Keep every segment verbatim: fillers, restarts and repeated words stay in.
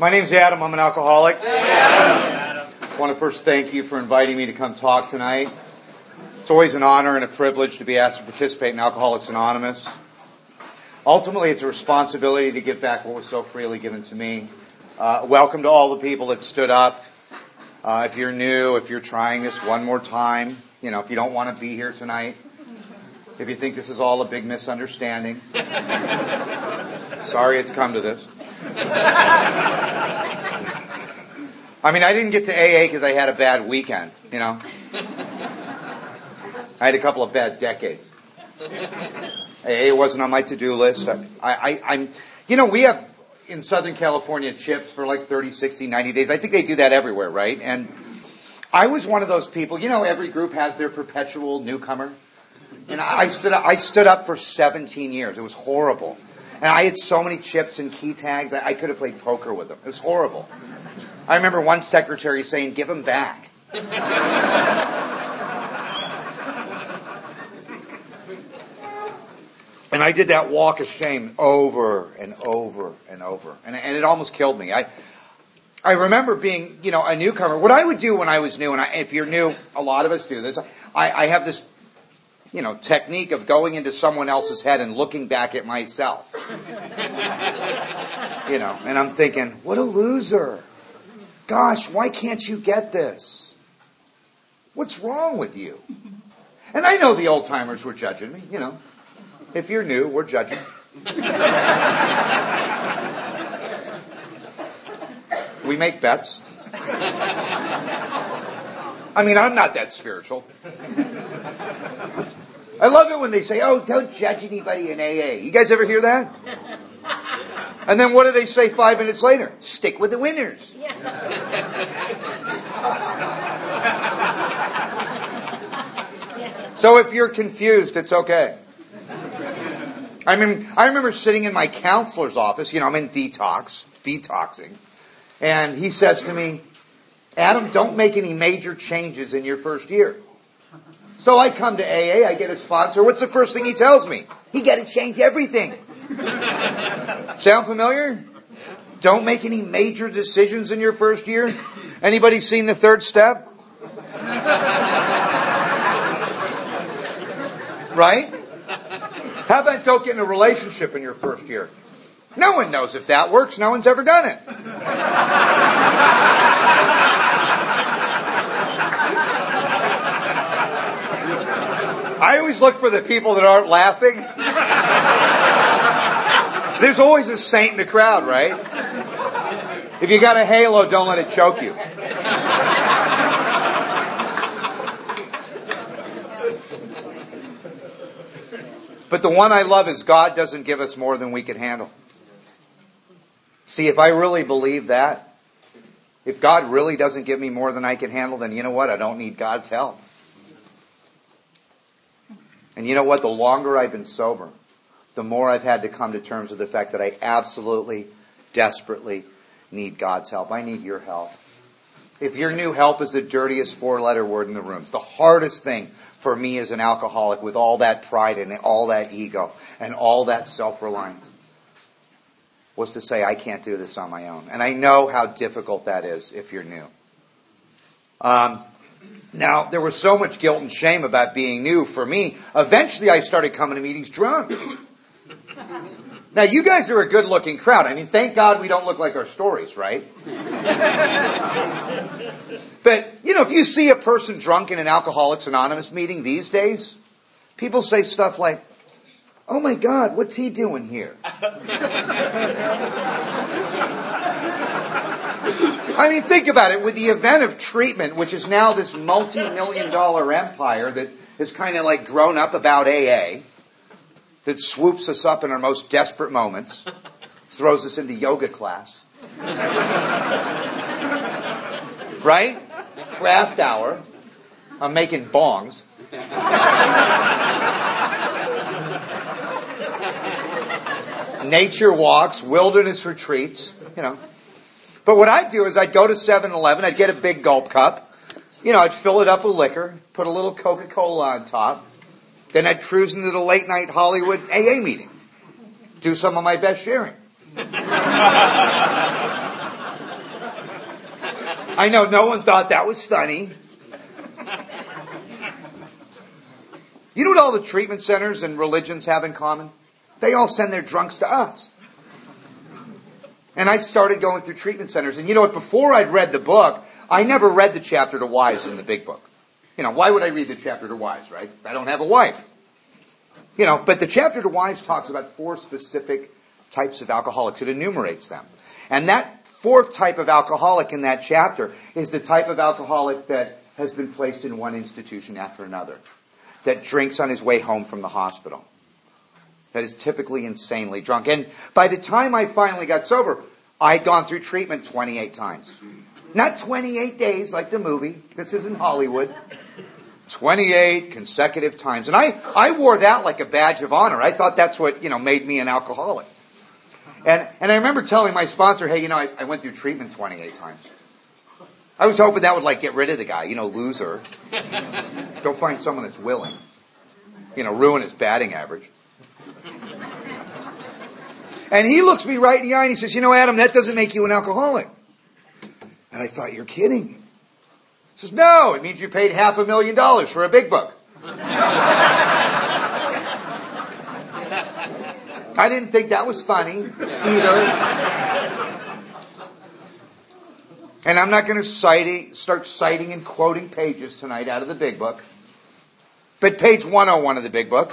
My name's Adam. I'm an alcoholic. I want to first thank you for inviting me to come talk tonight. It's always an honor and a privilege to be asked to participate in Alcoholics Anonymous. Ultimately, it's a responsibility to give back what was so freely given to me. Uh, welcome to all the people that stood up. Uh, if you're new, if you're trying this one more time, you know, if you don't want to be here tonight, if you think this is all a big misunderstanding, sorry it's come to this. I mean, I didn't get to A A because I had a bad weekend, you know. I had a couple of bad decades. A A wasn't on my to-do list. I, I, I'm, you know, we have in Southern California chips for like thirty, sixty, ninety days. I think they do that everywhere, right? And I was one of those people, you know, every group has their perpetual newcomer. And I stood up, I stood up for seventeen years. It was horrible. And I had so many chips and key tags, I, I could have played poker with them. It was horrible. I remember one secretary saying, give them back. And I did that walk of shame over and over and over. And, and it almost killed me. I I remember being, you know, a newcomer. What I would do when I was new, and I, if you're new, a lot of us do this, I, I have this, you know, technique of going into someone else's head and looking back at myself. You know, and I'm thinking, what a loser. Gosh, why can't you get this? What's wrong with you? And I know the old timers were judging me, you know. If you're new, we're judging. We make bets. I mean, I'm not that spiritual. I love it when they say, oh, don't judge anybody in A A. You guys ever hear that? And then what do they say five minutes later? Stick with the winners. Yeah. So if you're confused, it's okay. I mean, I remember sitting in my counselor's office, you know, I'm in detox, detoxing, and he says to me, Adam, don't make any major changes in your first year. So I come to A A, I get a sponsor. What's the first thing he tells me? You got to change everything. Sound familiar? Don't make any major decisions in your first year. Anybody seen the third step? Right? How about don't get in a relationship in your first year? No one knows if that works. No one's ever done it. I always look for the people that aren't laughing. There's always a saint in the crowd, right? If you got a halo, don't let it choke you. But the one I love is God doesn't give us more than we can handle. See, if I really believe that, if God really doesn't give me more than I can handle, then you know what? I don't need God's help. And you know what? The longer I've been sober, the more I've had to come to terms with the fact that I absolutely, desperately need God's help. I need your help. If your new help is the dirtiest four-letter word in the room, it's the hardest thing for me as an alcoholic with all that pride and all that ego and all that self-reliance, was to say, I can't do this on my own. And I know how difficult that is if you're new. Um, now, there was so much guilt and shame about being new for me. Eventually, I started coming to meetings drunk. Now, you guys are a good-looking crowd. I mean, thank God we don't look like our stories, right? But, you know, if you see a person drunk in an Alcoholics Anonymous meeting these days, people say stuff like, oh my God, what's he doing here? I mean, think about it. With the event of treatment, which is now this multi-million dollar empire that has kind of like grown up about A A, that swoops us up in our most desperate moments, throws us into yoga class. Right? Craft hour. I'm making bongs. Nature walks, wilderness retreats, you know. But what I'd do is I'd go to seven eleven, I'd get a big gulp cup, you know, I'd fill it up with liquor, put a little Coca-Cola on top, then I'd cruise into the late night Hollywood A A meeting, do some of my best sharing. I know no one thought that was funny. You know what all the treatment centers and religions have in common? They all send their drunks to us. And I started going through treatment centers. And you know what? Before I'd read the book, I never read the chapter to wives in the big book. You know, why would I read the chapter to wives, right? I don't have a wife. You know, but the chapter to wives talks about four specific types of alcoholics. It enumerates them. And that fourth type of alcoholic in that chapter is the type of alcoholic that has been placed in one institution after another, that drinks on his way home from the hospital, that is typically insanely drunk. And by the time I finally got sober, I'd gone through treatment twenty-eight times. Not twenty-eight days like the movie. This isn't Hollywood. twenty-eight consecutive times. And I, I wore that like a badge of honor. I thought that's what, you know, made me an alcoholic. And, and I remember telling my sponsor, hey, you know, I, I went through treatment twenty-eight times. I was hoping that would, like, get rid of the guy, you know, loser. Go find someone that's willing. You know, ruin his batting average. And he looks me right in the eye and he says, you know, Adam, that doesn't make you an alcoholic. And I thought, you're kidding. He says, no, it means you paid half a million dollars for a big book. I didn't think that was funny either. And I'm not going to cite, start citing and quoting pages tonight out of the big book. But page one oh one of the big book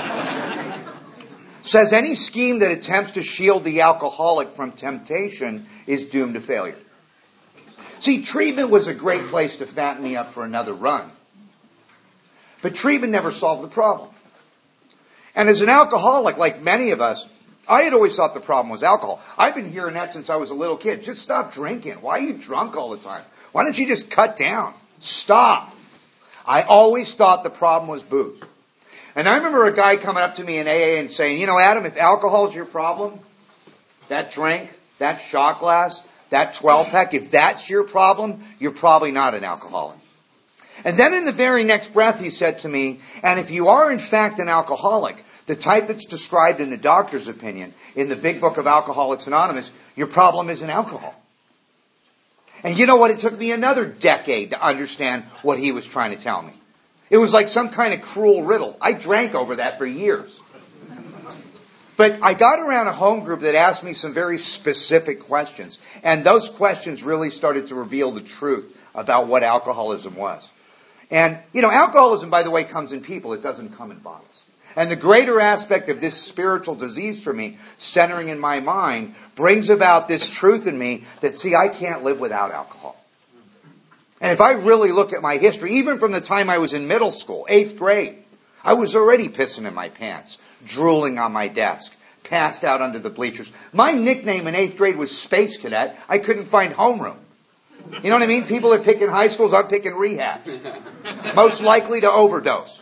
says any scheme that attempts to shield the alcoholic from temptation is doomed to failure. See, treatment was a great place to fatten me up for another run. But treatment never solved the problem. And as an alcoholic, like many of us, I had always thought the problem was alcohol. I've been hearing that since I was a little kid. Just stop drinking. Why are you drunk all the time? Why don't you just cut down? Stop. I always thought the problem was booze. And I remember a guy coming up to me in A A and saying, you know, Adam, if alcohol is your problem, that drink, that shot glass, that twelve-pack, if that's your problem, you're probably not an alcoholic. And then in the very next breath he said to me, and if you are in fact an alcoholic, the type that's described in the doctor's opinion, in the big book of Alcoholics Anonymous, your problem isn't alcohol. And you know what? It took me another decade to understand what he was trying to tell me. It was like some kind of cruel riddle. I drank over that for years. But I got around a home group that asked me some very specific questions. And those questions really started to reveal the truth about what alcoholism was. And, you know, alcoholism, by the way, comes in people. It doesn't come in bottles. And the greater aspect of this spiritual disease for me, centering in my mind, brings about this truth in me that, see, I can't live without alcohol. And if I really look at my history, even from the time I was in middle school, eighth grade, I was already pissing in my pants, drooling on my desk, passed out under the bleachers. My nickname in eighth grade was Space Cadet. I couldn't find homeroom. You know what I mean? People are picking high schools, I'm picking rehabs. Most likely to overdose.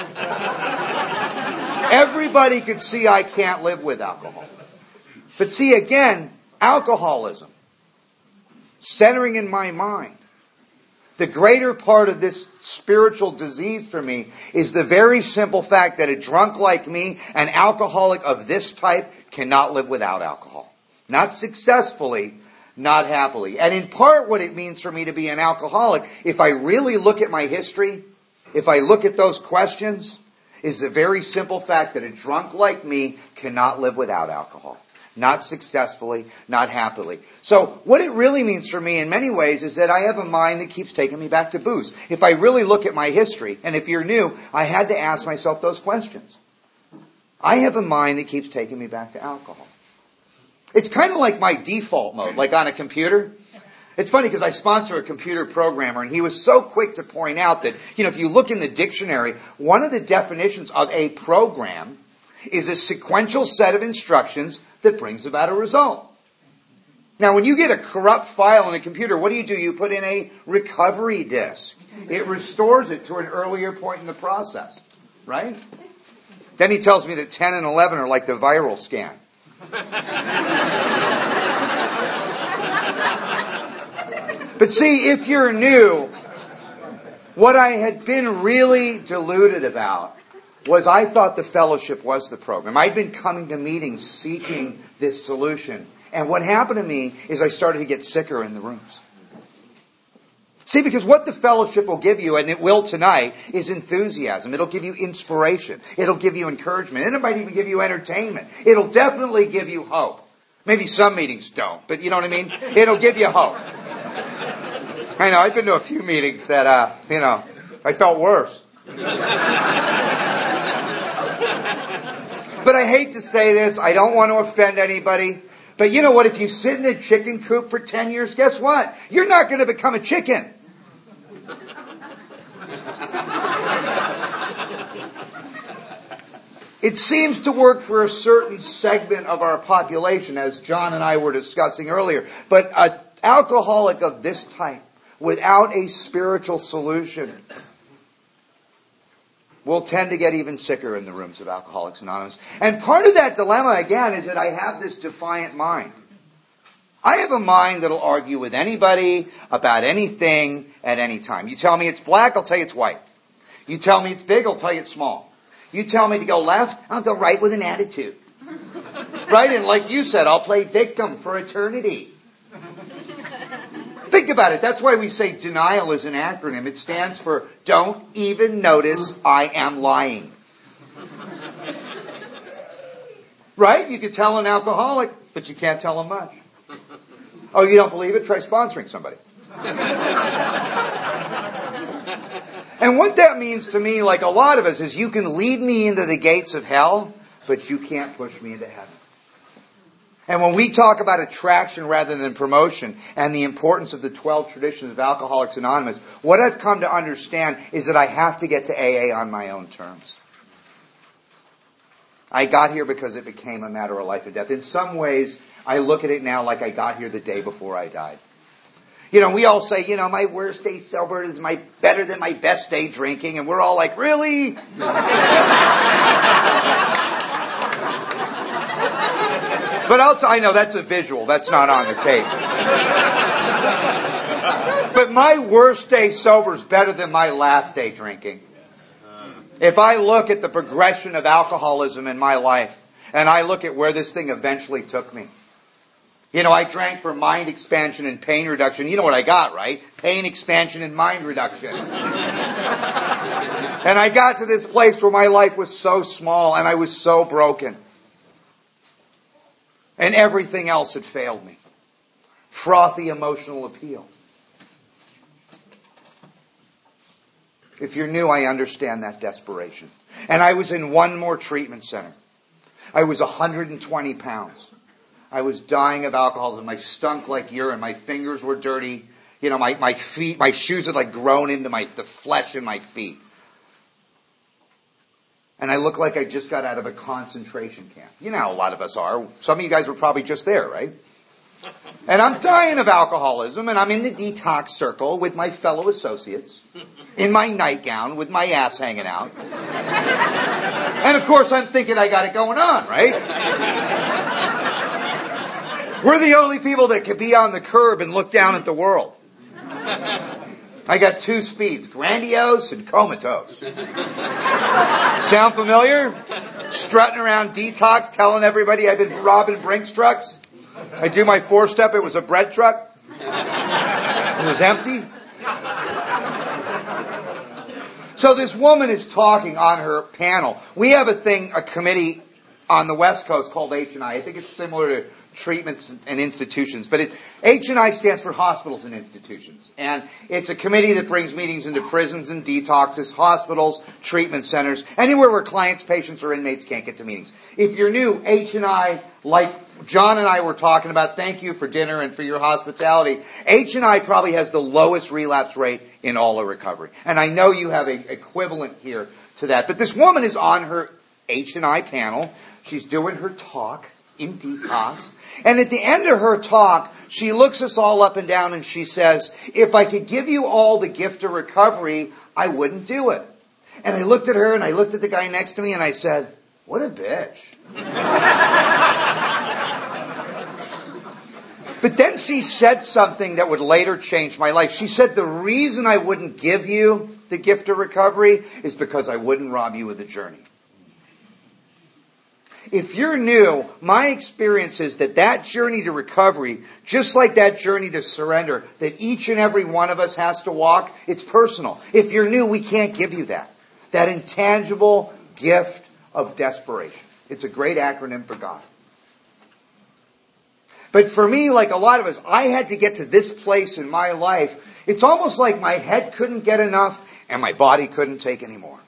Everybody could see I can't live with alcohol. But see, again, alcoholism, centering in my mind, the greater part of this spiritual disease for me is the very simple fact that a drunk like me, an alcoholic of this type, cannot live without alcohol. Not successfully, not happily. And in part what it means for me to be an alcoholic, if I really look at my history, if I look at those questions, is the very simple fact that a drunk like me cannot live without alcohol. Not successfully, not happily. So what it really means for me in many ways is that I have a mind that keeps taking me back to booze. If I really look at my history, and if you're new, I had to ask myself those questions. I have a mind that keeps taking me back to alcohol. It's kind of like my default mode, like on a computer. It's funny because I sponsor a computer programmer, and he was so quick to point out that, you know, if you look in the dictionary, one of the definitions of a program is a sequential set of instructions that brings about a result. Now, when you get a corrupt file in a computer, what do you do? You put in a recovery disk. It restores it to an earlier point in the process, right? Then he tells me that ten and eleven are like the viral scan. But see, if you're new, what I had been really deluded about was I thought the fellowship was the program. I'd been coming to meetings seeking this solution. And what happened to me is I started to get sicker in the rooms. See, because what the fellowship will give you, and it will tonight, is enthusiasm. It'll give you inspiration. It'll give you encouragement. And it might even give you entertainment. It'll definitely give you hope. Maybe some meetings don't, but you know what I mean? It'll give you hope. I know, I've been to a few meetings that, uh, you know, I felt worse. But I hate to say this. I don't want to offend anybody. But you know what? If you sit in a chicken coop for ten years, guess what? You're not going to become a chicken. It seems to work for a certain segment of our population, as John and I were discussing earlier. But an alcoholic of this type, without a spiritual solution, will tend to get even sicker in the rooms of Alcoholics Anonymous. And part of that dilemma, again, is that I have this defiant mind. I have a mind that'll argue with anybody about anything at any time. You tell me it's black, I'll tell you it's white. You tell me it's big, I'll tell you it's small. You tell me to go left, I'll go right with an attitude. Right? And like you said, I'll play victim for eternity. Think about it. That's why we say denial is an acronym. It stands for don't even notice I am lying. Right? You could tell an alcoholic, but you can't tell him much. Oh, you don't believe it? Try sponsoring somebody. And what that means to me, like a lot of us, is you can lead me into the gates of hell, but you can't push me into heaven. And when we talk about attraction rather than promotion and the importance of the twelve traditions of Alcoholics Anonymous, what I've come to understand is that I have to get to A A on my own terms. I got here because it became a matter of life and death. In some ways, I look at it now like I got here the day before I died. You know, we all say, you know, my worst day sober is my better than my best day drinking. And we're all like, really? But I'll t- I know that's a visual. That's not on the tape. But my worst day sober is better than my last day drinking. If I look at the progression of alcoholism in my life, and I look at where this thing eventually took me. You know, I drank for mind expansion and pain reduction. You know what I got, right? Pain expansion and mind reduction. And I got to this place where my life was so small and I was so broken. And everything else had failed me. Frothy emotional appeal. If you're new, I understand that desperation. And I was in one more treatment center. I was one hundred twenty pounds. I was dying of alcoholism. I stunk like urine. My fingers were dirty. You know, my, my feet, my shoes had like grown into my, the flesh in my feet. And I looked like I just got out of a concentration camp. You know how a lot of us are. Some of you guys were probably just there, right? And I'm dying of alcoholism, and I'm in the detox circle with my fellow associates, in my nightgown with my ass hanging out. And of course I'm thinking I got it going on, right? We're the only people that could be on the curb and look down at the world. I got two speeds, grandiose and comatose. Sound familiar? Strutting around detox, telling everybody I've been robbing Brinks trucks. I do my four-step, it was a bread truck. It was empty. So this woman is talking on her panel. We have a thing, a committee on the West Coast called H and I. I think it's similar to treatments and institutions. But it, H and I stands for hospitals and institutions. And it's a committee that brings meetings into prisons and detoxes, hospitals, treatment centers, anywhere where clients, patients, or inmates can't get to meetings. If you're new, H and I, like John and I were talking about, thank you for dinner and for your hospitality. H and I probably has the lowest relapse rate in all of recovery. And I know you have an equivalent here to that. But this woman is on her H and I panel. She's doing her talk in detox. And at the end of her talk, she looks us all up and down and she says, if I could give you all the gift of recovery, I wouldn't do it. And I looked at her and I looked at the guy next to me and I said, what a bitch. But then she said something that would later change my life. She said, the reason I wouldn't give you the gift of recovery is because I wouldn't rob you of the journey. if you're new, my experience is that that journey to recovery, just like that journey to surrender, that each and every one of us has to walk, it's personal. If you're new, we can't give you that. That intangible gift of desperation. It's a great acronym for God. But for me, like a lot of us, I had to get to this place in my life. It's almost like my head couldn't get enough and my body couldn't take any more.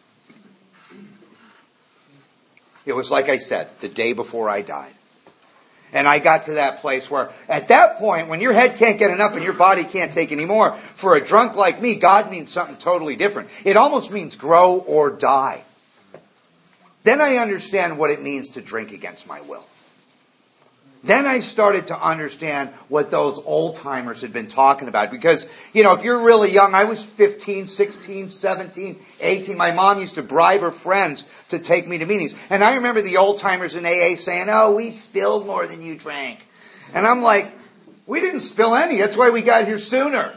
It was like I said, the day before I died. And I got to that place where, at that point, when your head can't get enough and your body can't take any more, for a drunk like me, God means something totally different. It almost means grow or die. Then I understand what it means to drink against my will. Then I started to understand what those old timers had been talking about. Because, you know, if you're really young, I was fifteen, sixteen, seventeen, eighteen. My mom used to bribe her friends to take me to meetings. And I remember the old timers in A A saying, oh, we spilled more than you drank. And I'm like, we didn't spill any. That's why we got here sooner.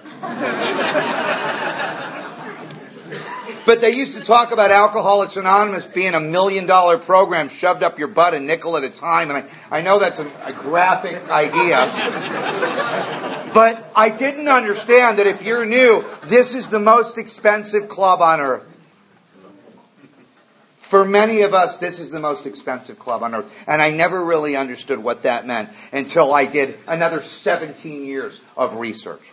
But they used to talk about Alcoholics Anonymous being a million dollar program shoved up your butt a nickel at a time. And I, I know that's a, a graphic idea. But I didn't understand that if you're new, this is the most expensive club on earth. For many of us, this is the most expensive club on earth. And I never really understood what that meant until I did another seventeen years of research.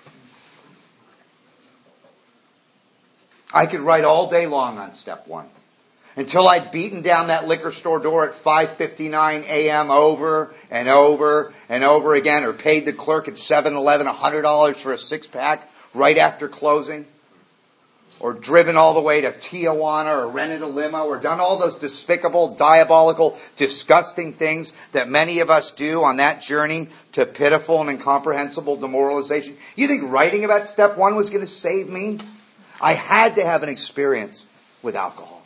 I could write all day long on step one. Until I'd beaten down that liquor store door at five fifty-nine a.m. over and over and over again, or paid the clerk at seven eleven one hundred dollars for a six-pack right after closing, or driven all the way to Tijuana, or rented a limo, or done all those despicable, diabolical, disgusting things that many of us do on that journey to pitiful and incomprehensible demoralization. You think writing about step one was going to save me? I had to have an experience with alcohol.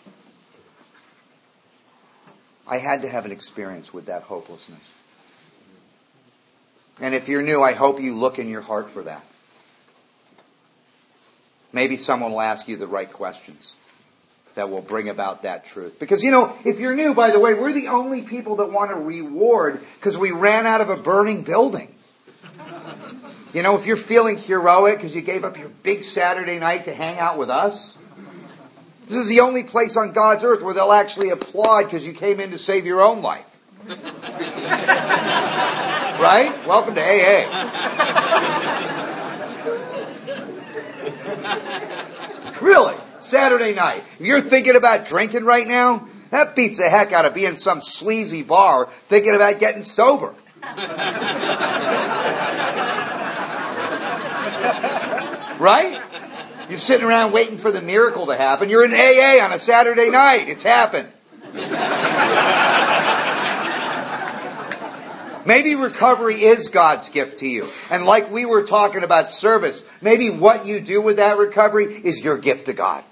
I had to have an experience with that hopelessness. And if you're new, I hope you look in your heart for that. Maybe someone will ask you the right questions that will bring about that truth. Because, you know, if you're new, by the way, we're the only people that want a reward because we ran out of a burning building. You know, if you're feeling heroic because you gave up your big Saturday night to hang out with us, this is the only place on God's earth where they'll actually applaud because you came in to save your own life. Right? Welcome to A A. Really? Saturday night. If you're thinking about drinking right now, that beats the heck out of being some sleazy bar thinking about getting sober. Right? You're sitting around waiting for the miracle to happen. You're in A A on a Saturday night. It's happened. Maybe recovery is God's gift to you. And like we were talking about service, maybe what you do with that recovery is your gift to God.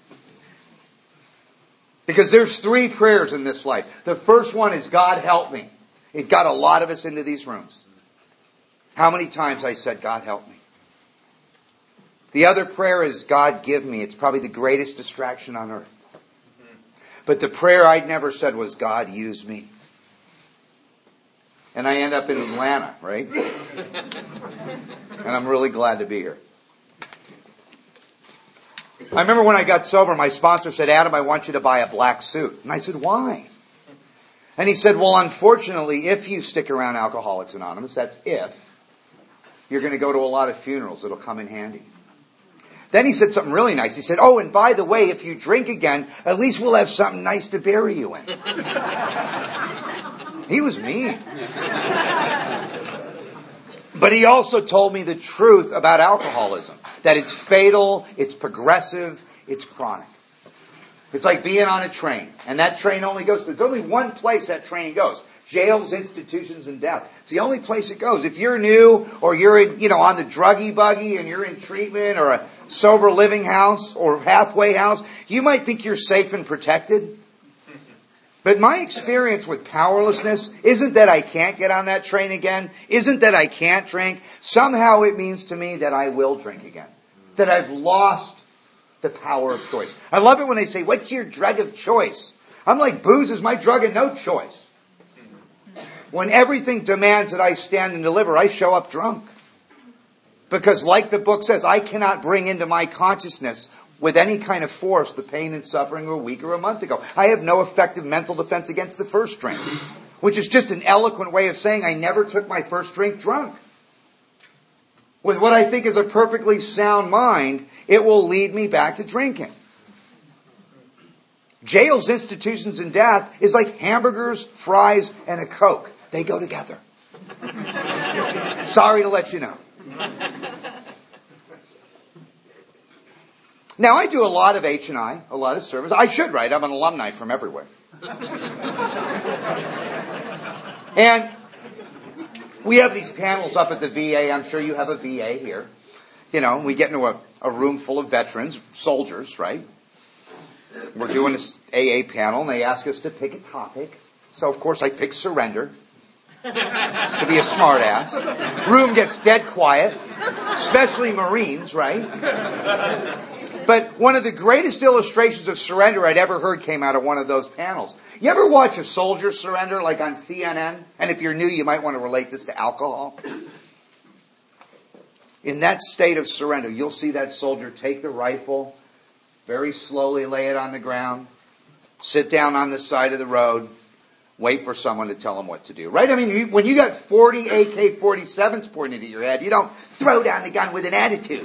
Because there's three prayers in this life. The first one is, God help me. It got a lot of us into these rooms. How many times I said, God help me. The other prayer is, God give me. It's probably the greatest distraction on earth. But the prayer I'd never said was, God use me. And I end up in Atlanta, right? And I'm really glad to be here. I remember when I got sober, my sponsor said, Adam, I want you to buy a black suit. And I said, why? And he said, well, unfortunately, if you stick around Alcoholics Anonymous, that's if, you're going to go to a lot of funerals. It'll come in handy. Then he said something really nice. He said, oh, and by the way, if you drink again, at least we'll have something nice to bury you in. He was mean. But he also told me the truth about alcoholism. That it's fatal, it's progressive, it's chronic. It's like being on a train. And that train only goes, there's only one place that train goes. Jails, institutions, and death. It's the only place it goes. If you're new, or you're in, you know, on the druggy buggy and you're in treatment, or a sober living house, or halfway house, you might think you're safe and protected. But my experience with powerlessness isn't that I can't get on that train again, isn't that I can't drink. Somehow it means to me that I will drink again. That I've lost the power of choice. I love it when they say, what's your drug of choice? I'm like, booze is my drug and no choice. When everything demands that I stand and deliver, I show up drunk. Because like the book says, I cannot bring into my consciousness with any kind of force the pain and suffering of a week or a month ago. I have no effective mental defense against the first drink, which is just an eloquent way of saying I never took my first drink drunk. With what I think is a perfectly sound mind, it will lead me back to drinking. Jails, institutions, and death is like hamburgers, fries, and a Coke. They go together. Sorry to let you know. Now, I do a lot of H and I, a lot of service. I should, right? I'm an alumni from everywhere. And we have these panels up at the V A. I'm sure you have a V A here. You know, we get into a, a room full of veterans, soldiers, right? We're doing this A A panel, and they ask us to pick a topic. So, of course, I pick surrender. Just to be a smart ass. Room gets dead quiet, especially Marines, right? But one of the greatest illustrations of surrender I'd ever heard came out of one of those panels. You ever watch a soldier surrender, like on C N N? And if you're new, you might want to relate this to alcohol. In that state of surrender, you'll see that soldier take the rifle, very slowly lay it on the ground, sit down on the side of the road, wait for someone to tell him what to do. Right? I mean, you, when you got forty A K forty-sevens pointed at your head, you don't throw down the gun with an attitude.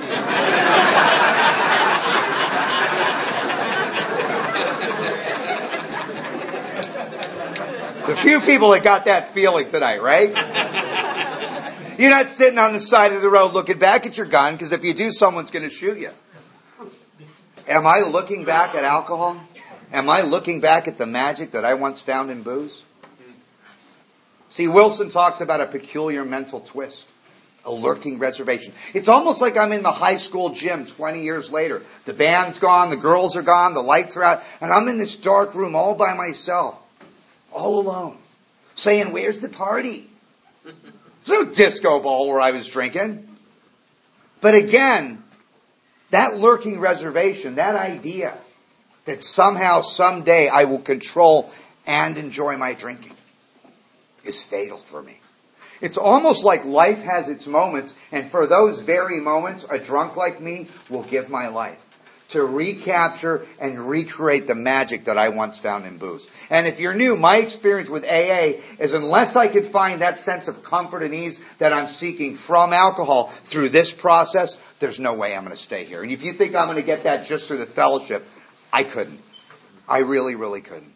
The few people that got that feeling tonight, right? You're not sitting on the side of the road looking back at your gun, because if you do, someone's going to shoot you. Am I looking back at alcohol? Am I looking back at the magic that I once found in booze? See, Wilson talks about a peculiar mental twist, a lurking reservation. It's almost like I'm in the high school gym twenty years later. The band's gone, the girls are gone, the lights are out, and I'm in this dark room all by myself, all alone, saying, where's the party? There's no disco ball where I was drinking. But again, that lurking reservation, that idea that somehow, someday, I will control and enjoy my drinking is fatal for me. It's almost like life has its moments, and for those very moments, a drunk like me will give my life to recapture and recreate the magic that I once found in booze. And if you're new, my experience with A A is unless I can find that sense of comfort and ease that I'm seeking from alcohol through this process, there's no way I'm going to stay here. And if you think I'm going to get that just through the fellowship, I couldn't. I really, really couldn't.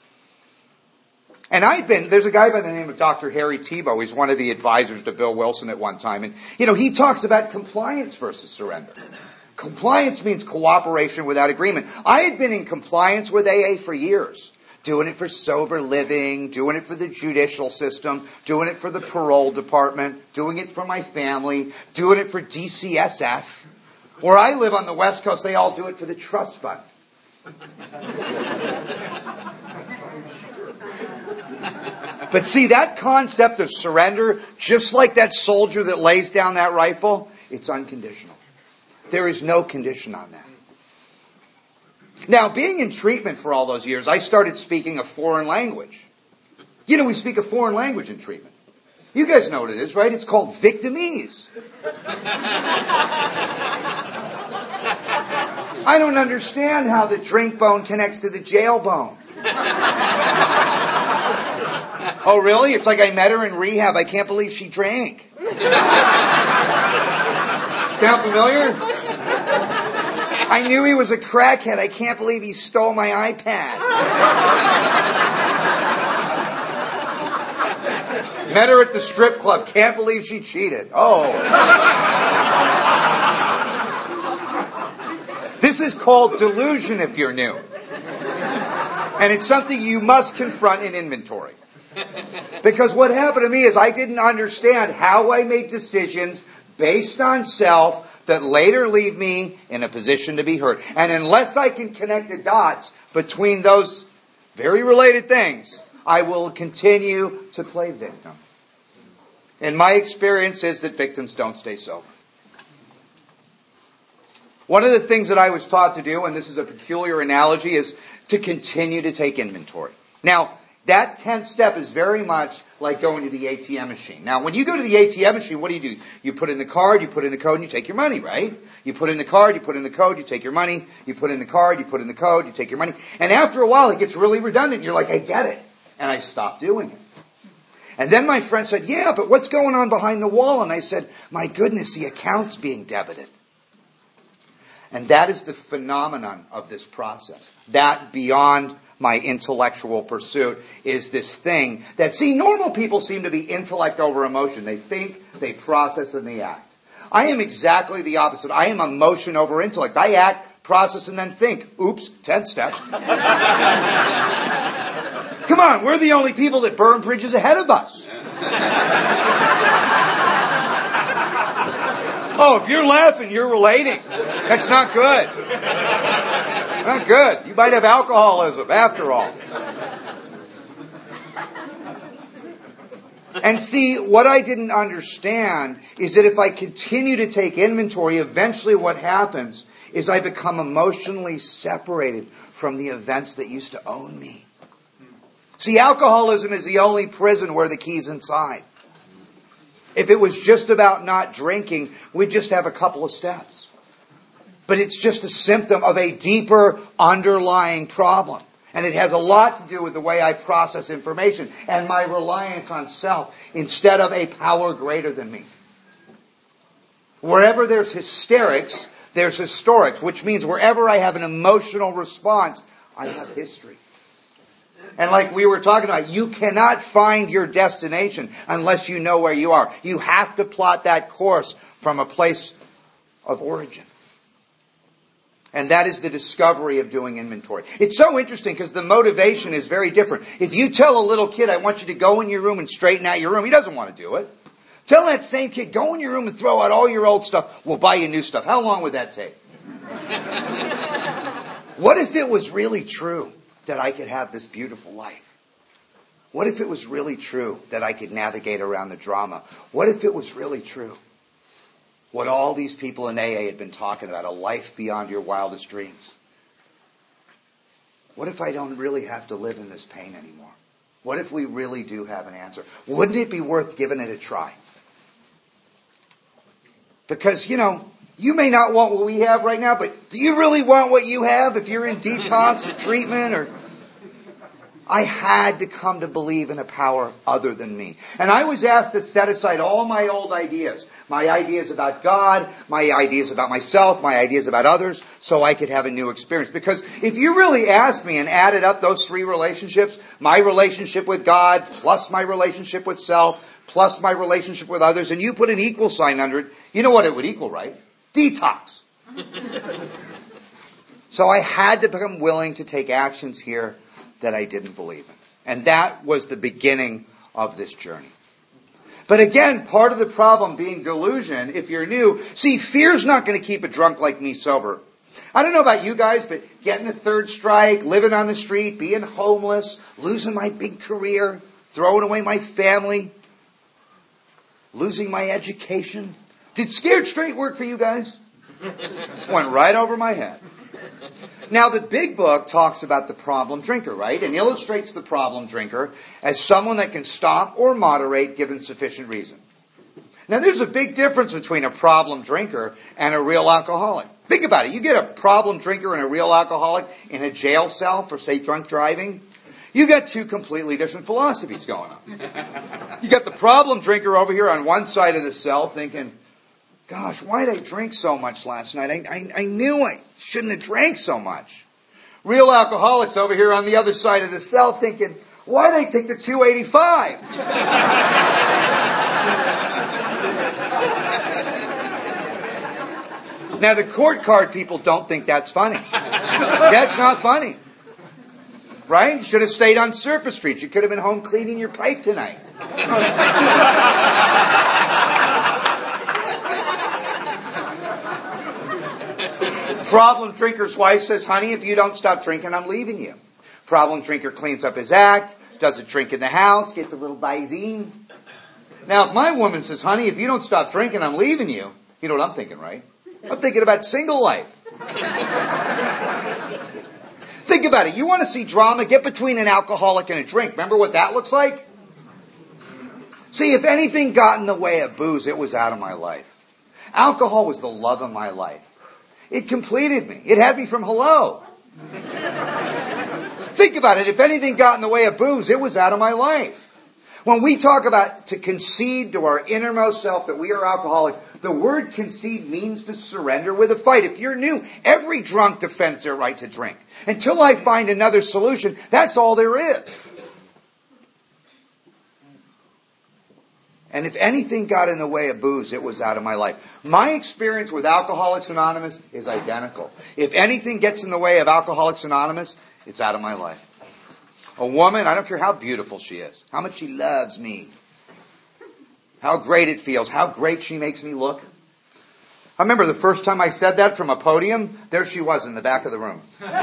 And I've been, there's a guy by the name of Doctor Harry Tebow. He's one of the advisors to Bill Wilson at one time. And, you know, he talks about compliance versus surrender. Compliance means cooperation without agreement. I had been in compliance with A A for years. Doing it for sober living, doing it for the judicial system, doing it for the parole department, doing it for my family, doing it for D C S F. Where I live on the West Coast, they all do it for the trust fund. But see, that concept of surrender, just like that soldier that lays down that rifle, it's unconditional. There is no condition on that. Now, being in treatment for all those years, I started speaking a foreign language. You know, we speak a foreign language in treatment. You guys know what it is, right? It's called Victimese. I don't understand how the drink bone connects to the jail bone. Oh, really? It's like I met her in rehab. I can't believe she drank. Sound familiar? I knew he was a crackhead. I can't believe he stole my iPad. Met her at the strip club. Can't believe she cheated. Oh. This is called delusion if you're new. And it's something you must confront in inventory. Because what happened to me is I didn't understand how I made decisions based on self that later leave me in a position to be hurt. And unless I can connect the dots between those very related things, I will continue to play victim. And my experience is that victims don't stay sober. One of the things that I was taught to do, and this is a peculiar analogy, is to continue to take inventory. Now, that tenth step is very much like going to the A T M machine. Now, when you go to the A T M machine, what do you do? You put in the card, you put in the code, and you take your money, right? You put in the card, you put in the code, you take your money. You put in the card, you put in the code, you take your money. And after a while, it gets really redundant. You're like, I get it. And I stopped doing it. And then my friend said, yeah, but what's going on behind the wall? And I said, my goodness, the account's being debited. And that is the phenomenon of this process. That beyond my intellectual pursuit is this thing that, see, normal people seem to be intellect over emotion. They think, they process, and they act. I am exactly the opposite. I am emotion over intellect. I act, process, and then think. Oops, tenth step. Come on, we're the only people that burn bridges ahead of us. Oh, if you're laughing, you're relating. That's not good. Not good. You might have alcoholism, after all. And see, what I didn't understand is that if I continue to take inventory, eventually what happens is I become emotionally separated from the events that used to own me. See, alcoholism is the only prison where the key's inside. If it was just about not drinking, we'd just have a couple of steps. But it's just a symptom of a deeper underlying problem. And it has a lot to do with the way I process information and my reliance on self instead of a power greater than me. Wherever there's hysterics, there's historics, which means wherever I have an emotional response, I have history. And like we were talking about, you cannot find your destination unless you know where you are. You have to plot that course from a place of origin. And that is the discovery of doing inventory. It's so interesting because the motivation is very different. If you tell a little kid, I want you to go in your room and straighten out your room, he doesn't want to do it. Tell that same kid, go in your room and throw out all your old stuff. We'll buy you new stuff. How long would that take? What if it was really true that I could have this beautiful life? What if it was really true that I could navigate around the drama? What if it was really true what all these people in A A had been talking about, a life beyond your wildest dreams? What if I don't really have to live in this pain anymore? What if we really do have an answer? Wouldn't it be worth giving it a try? Because, you know, you may not want what we have right now, but do you really want what you have if you're in detox or treatment? Or I had to come to believe in a power other than me. And I was asked to set aside all my old ideas. My ideas about God, my ideas about myself, my ideas about others, so I could have a new experience. Because if you really asked me and added up those three relationships, my relationship with God, plus my relationship with self, plus my relationship with others, and you put an equal sign under it, you know what it would equal, right? Detox. So I had to become willing to take actions here that I didn't believe in. And that was the beginning of this journey. But again, part of the problem being delusion, if you're new, see, fear's not going to keep a drunk like me sober. I don't know about you guys, but getting a third strike, living on the street, being homeless, losing my big career, throwing away my family, losing my education. Did Scared Straight work for you guys? Went right over my head. Now, the big book talks about the problem drinker, right? And illustrates the problem drinker as someone that can stop or moderate given sufficient reason. Now, there's a big difference between a problem drinker and a real alcoholic. Think about it. You get a problem drinker and a real alcoholic in a jail cell for, say, drunk driving. You got two completely different philosophies going on. You got the problem drinker over here on one side of the cell thinking, gosh, why did I drink so much last night? I, I, I knew I shouldn't have drank so much. Real alcoholics over here on the other side of the cell thinking, why did I take the two eighty-five? Now, the court card people don't think that's funny. That's not funny. Right? You should have stayed on Surface Street. You could have been home cleaning your pipe tonight. Problem drinker's wife says, honey, if you don't stop drinking, I'm leaving you. Problem drinker cleans up his act, doesn't drink in the house, gets a little Visine. Now, if my woman says, honey, if you don't stop drinking, I'm leaving you, you know what I'm thinking, right? I'm thinking about single life. Think Think about it. You want to see drama? Get between an alcoholic and a drink. Remember what that looks like? See, if anything got in the way of booze, it was out of my life. Alcohol was the love of my life. It completed me. It had me from hello. Think about it. If anything got in the way of booze, it was out of my life. When we talk about to concede to our innermost self that we are alcoholic, the word concede means to surrender with a fight. If you're new, every drunk defends their right to drink. Until I find another solution, that's all there is. And if anything got in the way of booze, it was out of my life. My experience with Alcoholics Anonymous is identical. If anything gets in the way of Alcoholics Anonymous, it's out of my life. A woman, I don't care how beautiful she is, how much she loves me, how great it feels, how great she makes me look. I remember the first time I said that from a podium, there she was in the back of the room.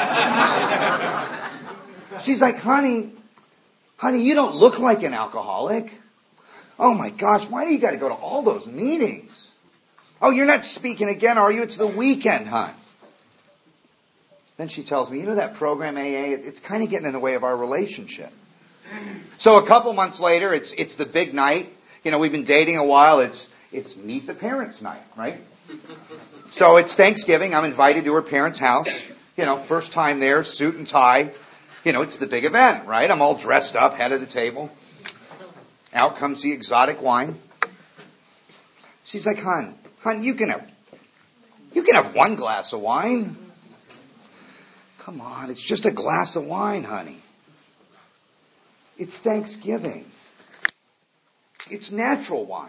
She's like, honey, honey, you don't look like an alcoholic. Oh my gosh, why do you got to go to all those meetings? Oh, you're not speaking again, are you? It's the weekend, hon. Then she tells me, you know that program A A, it's kind of getting in the way of our relationship. So a couple months later, it's it's the big night. You know, we've been dating a while. It's it's meet the parents night, right? So it's Thanksgiving. I'm invited to her parents' house. You know, first time there, suit and tie. You know, it's the big event, right? I'm all dressed up, head of the table. Out comes the exotic wine. She's like, hon, hon, you can have, you can have one glass of wine. Come on, it's just a glass of wine, honey. It's Thanksgiving. It's natural wine.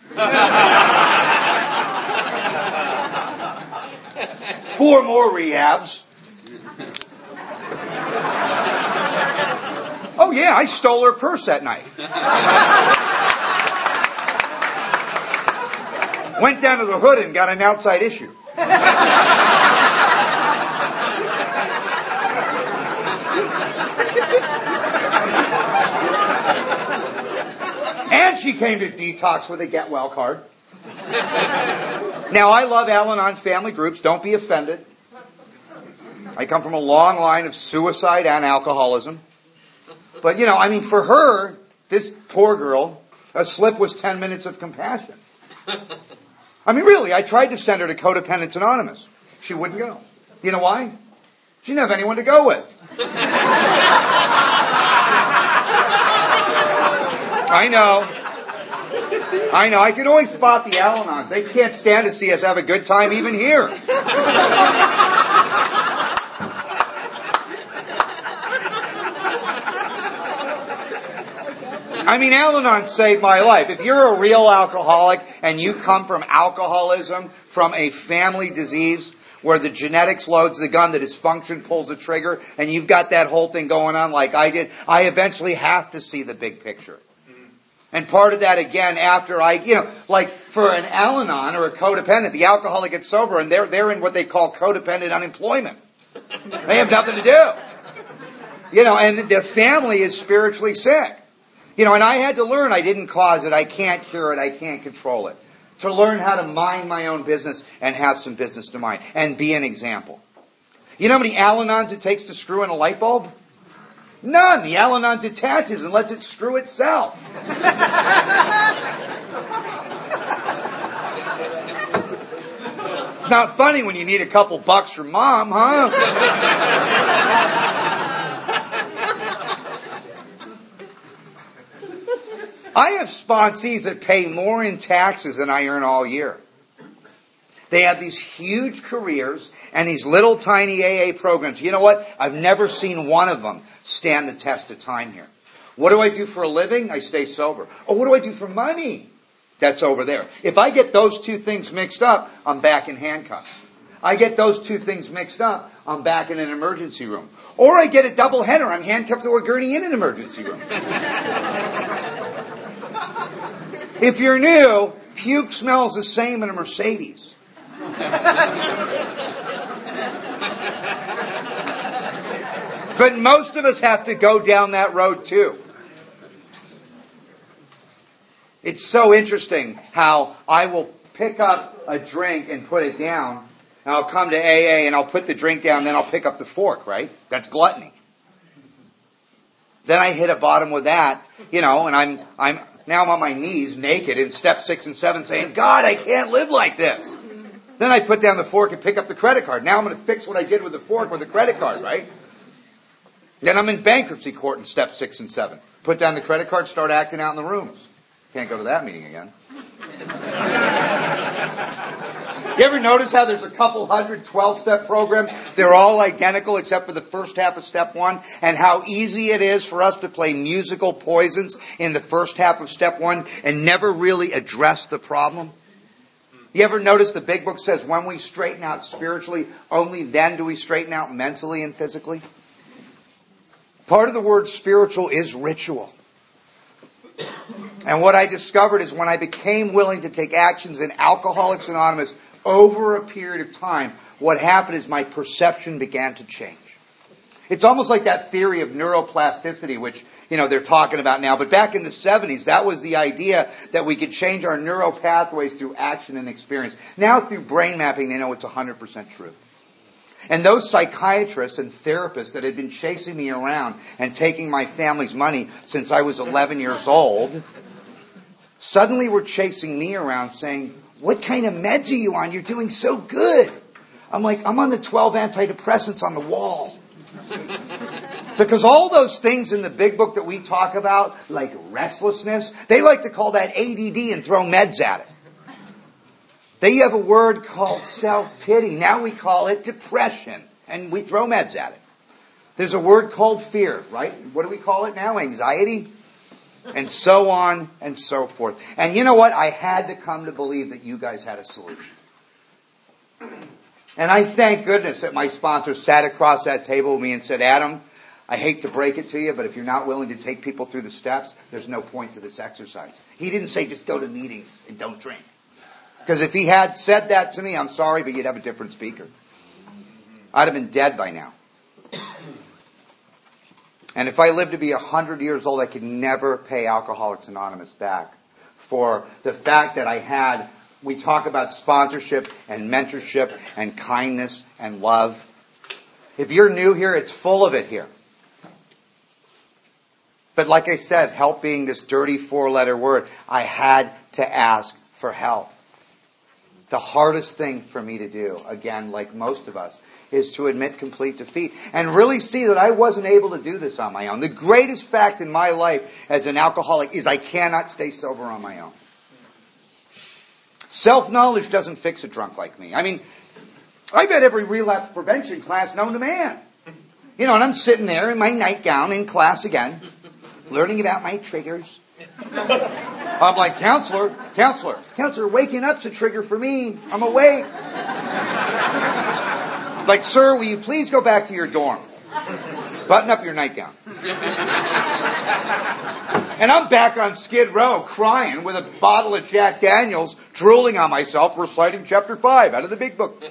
Four more rehabs. Oh yeah, I stole her purse that night. Went down to the hood and got an outside issue. And she came to detox with a get well card. Now I love Al-Anon family groups, don't be offended. I come from a long line of suicide and alcoholism. But, you know, I mean, for her, this poor girl, a slip was ten minutes of compassion. I mean, really, I tried to send her to Codependents Anonymous. She wouldn't go. You know why? She didn't have anyone to go with. I know. I know. I can always spot the Al-Anons. They can't stand to see us have a good time even here. I mean, Al-Anon saved my life. If you're a real alcoholic and you come from alcoholism, from a family disease where the genetics loads the gun, the dysfunction pulls the trigger, and you've got that whole thing going on like I did, I eventually have to see the big picture. And part of that, again, after I, you know, like for an Al-Anon or a codependent, the alcoholic gets sober and they're, they're in what they call codependent unemployment. They have nothing to do. You know, and their family is spiritually sick. You know, and I had to learn I didn't cause it, I can't cure it, I can't control it. To learn how to mind my own business and have some business to mind and be an example. You know how many Al-Anons it takes to screw in a light bulb? None. The Al-Anon detaches and lets it screw itself. It's not funny when you need a couple bucks from mom, huh? I have sponsees that pay more in taxes than I earn all year. They have these huge careers and these little tiny A A programs. You know what? I've never seen one of them stand the test of time here. What do I do for a living? I stay sober. Oh, what do I do for money? That's over there. If I get those two things mixed up, I'm back in handcuffs. I get those two things mixed up, I'm back in an emergency room. Or I get a double header. I'm handcuffed to a gurney in an emergency room. If you're new, puke smells the same in a Mercedes. But most of us have to go down that road too. It's so interesting how I will pick up a drink and put it down, And I'll come to A A and I'll put the drink down, then I'll pick up the fork, right? That's gluttony. Then I hit a bottom with that, you know, and I'm, I'm, now I'm on my knees naked in step six and seven saying, God, I can't live like this. Then I put down the fork and pick up the credit card. Now I'm going to fix what I did with the fork with the credit card, right? Then I'm in bankruptcy court in step six and seven. Put down the credit card, start acting out in the rooms. Can't go to that meeting again. You ever notice how there's a couple hundred twelve-step programs? They're all identical except for the first half of step one, and how easy it is for us to play musical poisons in the first half of step one and never really address the problem? You ever notice the big book says when we straighten out spiritually, only then do we straighten out mentally and physically? Part of the word spiritual is ritual. And what I discovered is when I became willing to take actions in Alcoholics Anonymous over a period of time, what happened is my perception began to change. It's almost like that theory of neuroplasticity, which, you know, they're talking about now. But back in the seventies, that was the idea that we could change our neural pathways through action and experience. Now through brain mapping, they know it's one hundred percent true. And those psychiatrists and therapists that had been chasing me around and taking my family's money since I was eleven years old, suddenly were chasing me around saying, what kind of meds are you on? You're doing so good. I'm like, I'm on the twelve antidepressants on the wall. Because all those things in the big book that we talk about, like restlessness, they like to call that A D D and throw meds at it. They have a word called self-pity. Now we call it depression, and we throw meds at it. There's a word called fear, right? What do we call it now? Anxiety? And so on and so forth. And you know what? I had to come to believe that you guys had a solution. And I thank goodness that my sponsor sat across that table with me and said, Adam, I hate to break it to you, but if you're not willing to take people through the steps, there's no point to this exercise. He didn't say just go to meetings and don't drink. Because if he had said that to me, I'm sorry, but you'd have a different speaker. I'd have been dead by now. And if I lived to be one hundred years old, I could never pay Alcoholics Anonymous back for the fact that I had, we talk about sponsorship and mentorship and kindness and love. If you're new here, it's full of it here. But like I said, help being this dirty four-letter word, I had to ask for help. The hardest thing for me to do, again, like most of us, is to admit complete defeat and really see that I wasn't able to do this on my own. The greatest fact in my life as an alcoholic is I cannot stay sober on my own. Self-knowledge doesn't fix a drunk like me. I mean, I've had every relapse prevention class known to man. You know, and I'm sitting there in my nightgown in class again, learning about my triggers. I'm like, counselor, counselor, counselor, waking up's a trigger for me. I'm awake. Like, sir, will you please go back to your dorm? Button up your nightgown. And I'm back on Skid Row crying with a bottle of Jack Daniels, drooling on myself, reciting chapter five out of the big book.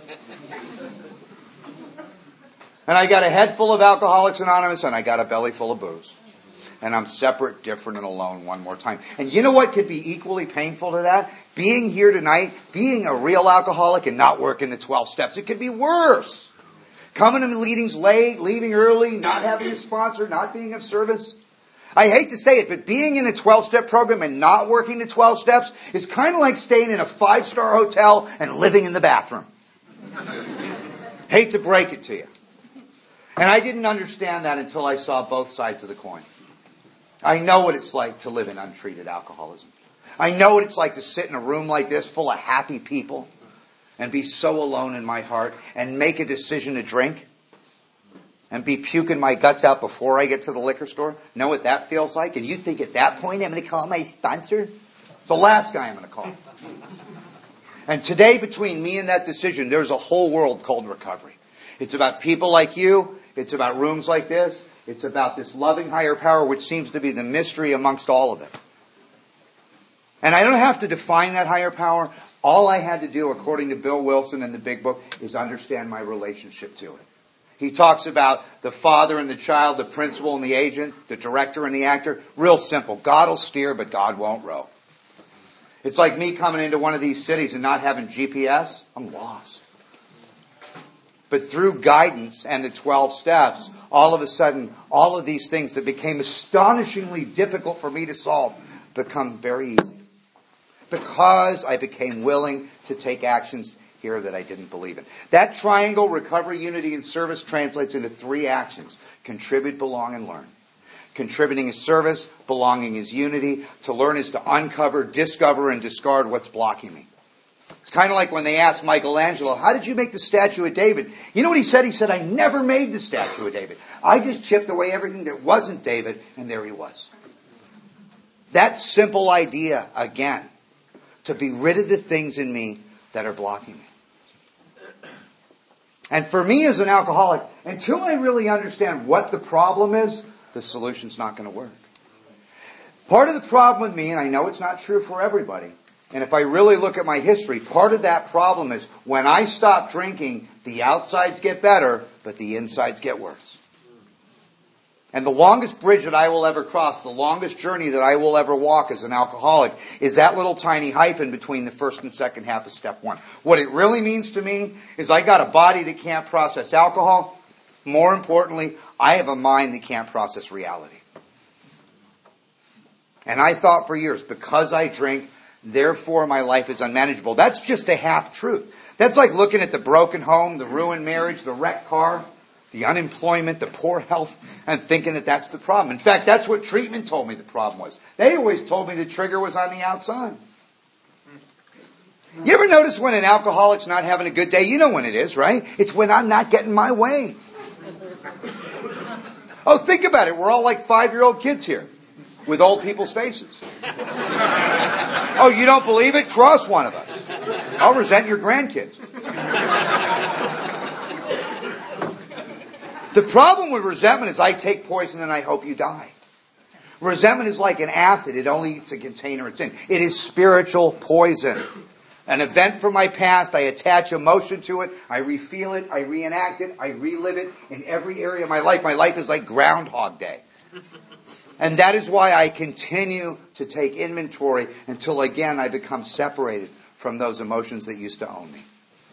And I got a head full of Alcoholics Anonymous and I got a belly full of booze. And I'm separate, different, and alone one more time. And you know what could be equally painful to that? Being here tonight, being a real alcoholic and not working the twelve steps. It could be worse. Coming to meetings late, leaving early, not having a sponsor, not being of service. I hate to say it, but being in a twelve-step program and not working the twelve steps is kind of like staying in a five-star hotel and living in the bathroom. Hate to break it to you. And I didn't understand that until I saw both sides of the coin. I know what it's like to live in untreated alcoholism. I know what it's like to sit in a room like this full of happy people and be so alone in my heart and make a decision to drink and be puking my guts out before I get to the liquor store. Know what that feels like? And you think at that point I'm going to call my sponsor? It's the last guy I'm going to call. And today, between me and that decision, there's a whole world called recovery. It's about people like you. It's about rooms like this. It's about this loving higher power, which seems to be the mystery amongst all of it. And I don't have to define that higher power. All I had to do, according to Bill Wilson in the Big Book, is understand my relationship to it. He talks about the father and the child, the principal and the agent, the director and the actor. Real simple. God will steer, but God won't row. It's like me coming into one of these cities and not having G P S. I'm lost. But through guidance and the twelve steps, all of a sudden, all of these things that became astonishingly difficult for me to solve become very easy. Because I became willing to take actions here that I didn't believe in. That triangle, recovery, unity, and service, translates into three actions. Contribute, belong, and learn. Contributing is service, belonging is unity. To learn is to uncover, discover, and discard what's blocking me. It's kind of like when they asked Michelangelo, how did you make the statue of David? You know what he said? He said, I never made the statue of David. I just chipped away everything that wasn't David, and there he was. That simple idea, again, to be rid of the things in me that are blocking me. And for me as an alcoholic, until I really understand what the problem is, the solution's not going to work. Part of the problem with me, and I know it's not true for everybody, and if I really look at my history, part of that problem is when I stop drinking, the outsides get better, but the insides get worse. And the longest bridge that I will ever cross, the longest journey that I will ever walk as an alcoholic, is that little tiny hyphen between the first and second half of step one. What it really means to me is I got a body that can't process alcohol. More importantly, I have a mind that can't process reality. And I thought for years, because I drink, therefore my life is unmanageable. That's just a half-truth. That's like looking at the broken home, the ruined marriage, the wrecked car, the unemployment, the poor health, and thinking that that's the problem. In fact, that's what treatment told me the problem was. They always told me the trigger was on the outside. You ever notice when an alcoholic's not having a good day? You know when it is, right? It's when I'm not getting my way. Oh, think about it. We're all like five-year-old kids here with old people's faces. Oh, you don't believe it? Cross one of us. I'll resent your grandkids. The problem with resentment is I take poison and I hope you die. Resentment is like an acid. It only eats a container it's in. It is spiritual poison. An event from my past, I attach emotion to it, I refeel it, I reenact it, I relive it in every area of my life. My life is like Groundhog Day. And that is why I continue to take inventory until again I become separated from those emotions that used to own me.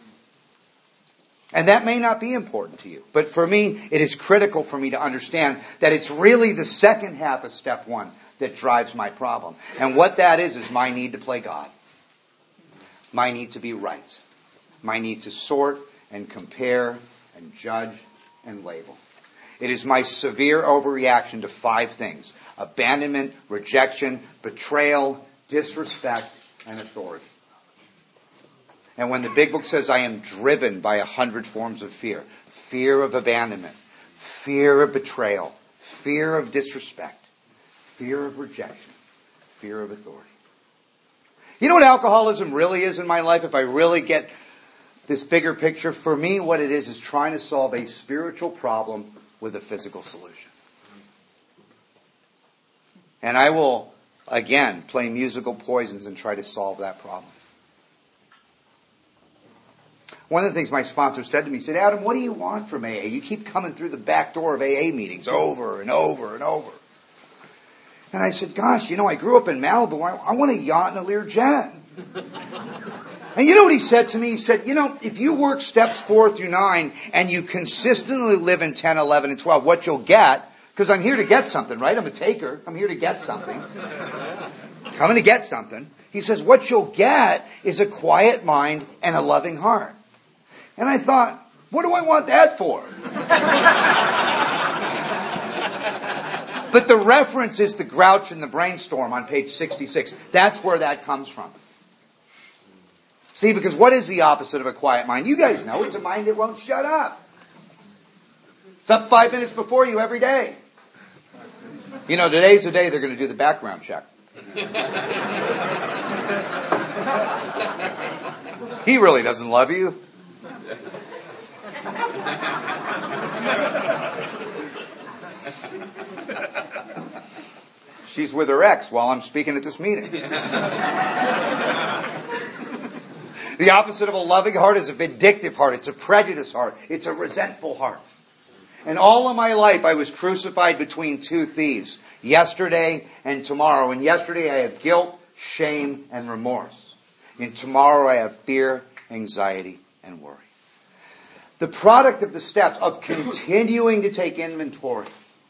And that may not be important to you. But for me, it is critical for me to understand that it's really the second half of step one that drives my problem. And what that is, is my need to play God. My need to be right. My need to sort and compare and judge and label. It is my severe overreaction to five things: abandonment, rejection, betrayal, disrespect, and authority. And when the big book says I am driven by a hundred forms of fear, fear of abandonment, fear of betrayal, fear of disrespect, fear of rejection, fear of authority. You know what alcoholism really is in my life? If I really get this bigger picture, for me what it is is trying to solve a spiritual problem with a physical solution. And I will, again, play musical poisons and try to solve that problem. One of the things my sponsor said to me, he said, Adam, what do you want from A A? You keep coming through the back door of A A meetings over and over and over. And I said, gosh, you know, I grew up in Malibu. I, I want a yacht and a Learjet. And you know what he said to me? He said, you know, if you work steps four through nine and you consistently live in ten, eleven, and twelve, what you'll get, because I'm here to get something, right? I'm a taker. I'm here to get something. Coming to get something. He says, what you'll get is a quiet mind and a loving heart. And I thought, what do I want that for? But the reference is the Grouch and the Brainstorm on page sixty-six. That's where that comes from. See, because what is the opposite of a quiet mind? You guys know it's a mind that won't shut up. It's up five minutes before you every day. You know, today's the day they're going to do the background check. He really doesn't love you. She's with her ex while I'm speaking at this meeting. The opposite of a loving heart is a vindictive heart. It's a prejudiced heart. It's a resentful heart. And all of my life I was crucified between two thieves, yesterday and tomorrow. And yesterday I have guilt, shame, and remorse. And tomorrow I have fear, anxiety, and worry. The product of the steps of continuing to take inventory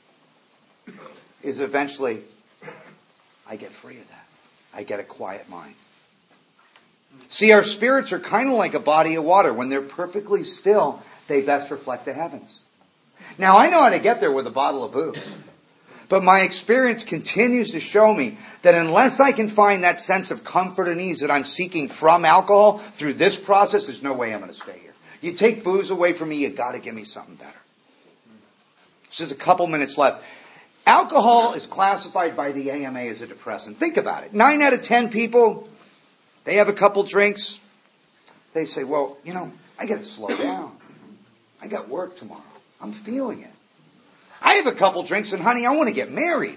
is eventually, I get free of that. I get a quiet mind. See, our spirits are kind of like a body of water. When they're perfectly still, they best reflect the heavens. Now, I know how to get there with a bottle of booze. But my experience continues to show me that unless I can find that sense of comfort and ease that I'm seeking from alcohol through this process, there's no way I'm going to stay here. You take booze away from me, you got to give me something better. There's just a couple minutes left. Alcohol is classified by the A M A as a depressant. Think about it. Nine out of ten people, they have a couple drinks. They say, well, you know, I got to slow down. I got work tomorrow. I'm feeling it. I have a couple drinks and, honey, I want to get married.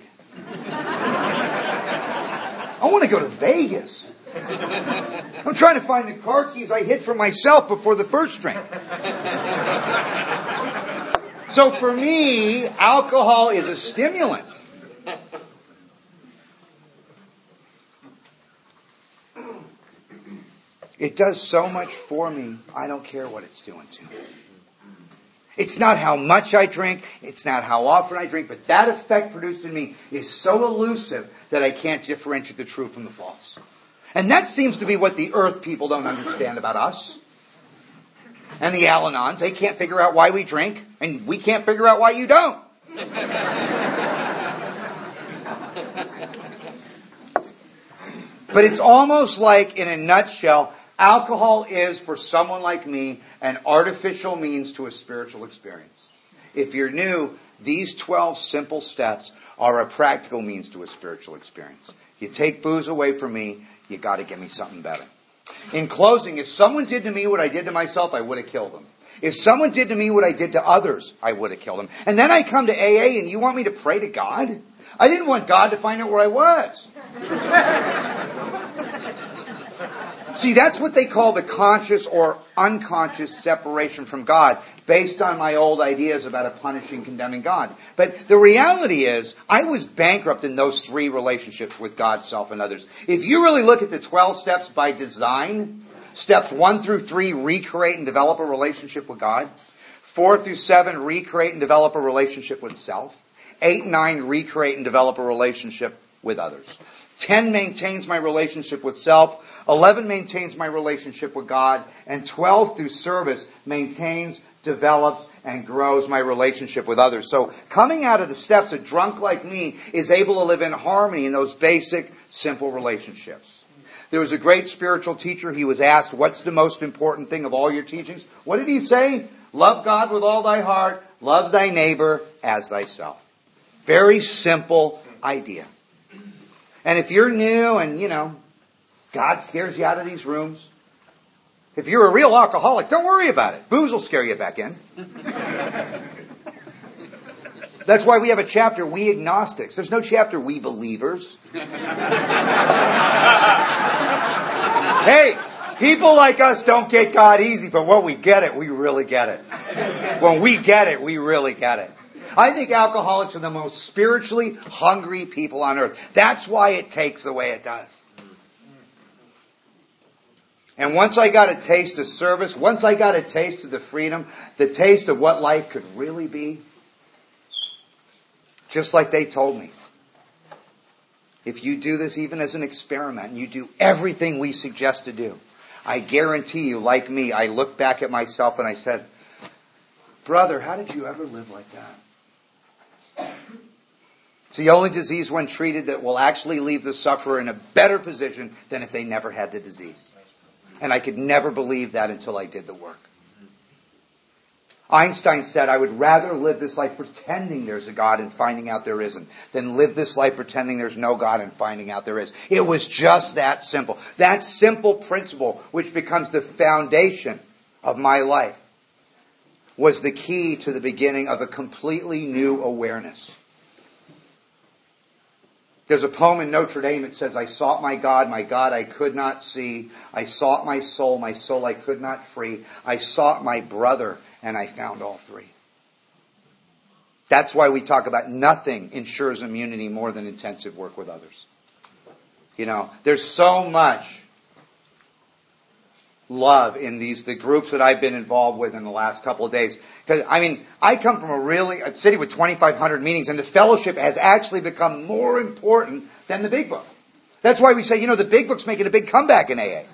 I want to go to Vegas. I'm trying to find the car keys I hid for myself before the first drink. So for me, alcohol is a stimulant. It does so much for me, I don't care what it's doing to me. It's not how much I drink, it's not how often I drink, but that effect produced in me is so elusive that I can't differentiate the true from the false. And that seems to be what the earth people don't understand about us. And the Al-Anons, they can't figure out why we drink, and we can't figure out why you don't. But it's almost like, in a nutshell, alcohol is, for someone like me, an artificial means to a spiritual experience. If you're new, these twelve simple steps are a practical means to a spiritual experience. You take booze away from me, you got to give me something better. In closing, if someone did to me what I did to myself, I would have killed them. If someone did to me what I did to others, I would have killed them. And then I come to A A and you want me to pray to God? I didn't want God to find out where I was. See, that's what they call the conscious or unconscious separation from God, based on my old ideas about a punishing, condemning God. But the reality is, I was bankrupt in those three relationships with God, self, and others. If you really look at the twelve steps by design, steps one through three, recreate and develop a relationship with God. Four through seven, recreate and develop a relationship with self. Eight and nine, recreate and develop a relationship with others. Ten maintains my relationship with self. Eleven maintains my relationship with God. And twelve through service maintains, develops, and grows my relationship with others. So coming out of the steps, a drunk like me is able to live in harmony in those basic, simple relationships. There was a great spiritual teacher. He was asked, what's the most important thing of all your teachings? What did he say? Love God with all thy heart. Love thy neighbor as thyself. Very simple idea. And if you're new and, you know, God scares you out of these rooms, if you're a real alcoholic, don't worry about it. Booze will scare you back in. That's why we have a chapter, We Agnostics. There's no chapter, We Believers. Hey, people like us don't get God easy, but when we get it, we really get it. When we get it, we really get it. I think alcoholics are the most spiritually hungry people on earth. That's why it takes the way it does. And once I got a taste of service, once I got a taste of the freedom, the taste of what life could really be, just like they told me, if you do this even as an experiment, and you do everything we suggest to do, I guarantee you, like me, I looked back at myself and I said, brother, how did you ever live like that? It's the only disease when treated that will actually leave the sufferer in a better position than if they never had the disease. And I could never believe that until I did the work. Einstein said, I would rather live this life pretending there's a God and finding out there isn't, than live this life pretending there's no God and finding out there is. It was just that simple. That simple principle, which becomes the foundation of my life, was the key to the beginning of a completely new awareness. There's a poem in Notre Dame that says, I sought my God, my God I could not see. I sought my soul, my soul I could not free. I sought my brother, and I found all three. That's why we talk about nothing ensures immunity more than intensive work with others. You know, there's so much love in these the groups that I've been involved with in the last couple of days. Because I mean, I come from a really a city with twenty-five hundred meetings, and the fellowship has actually become more important than the big book. That's why we say, you know, the big book's making a big comeback in A A.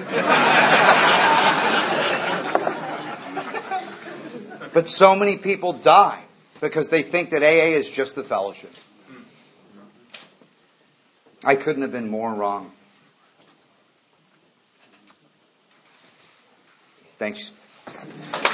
But so many people die because they think that A A is just the fellowship. I couldn't have been more wrong. Thanks.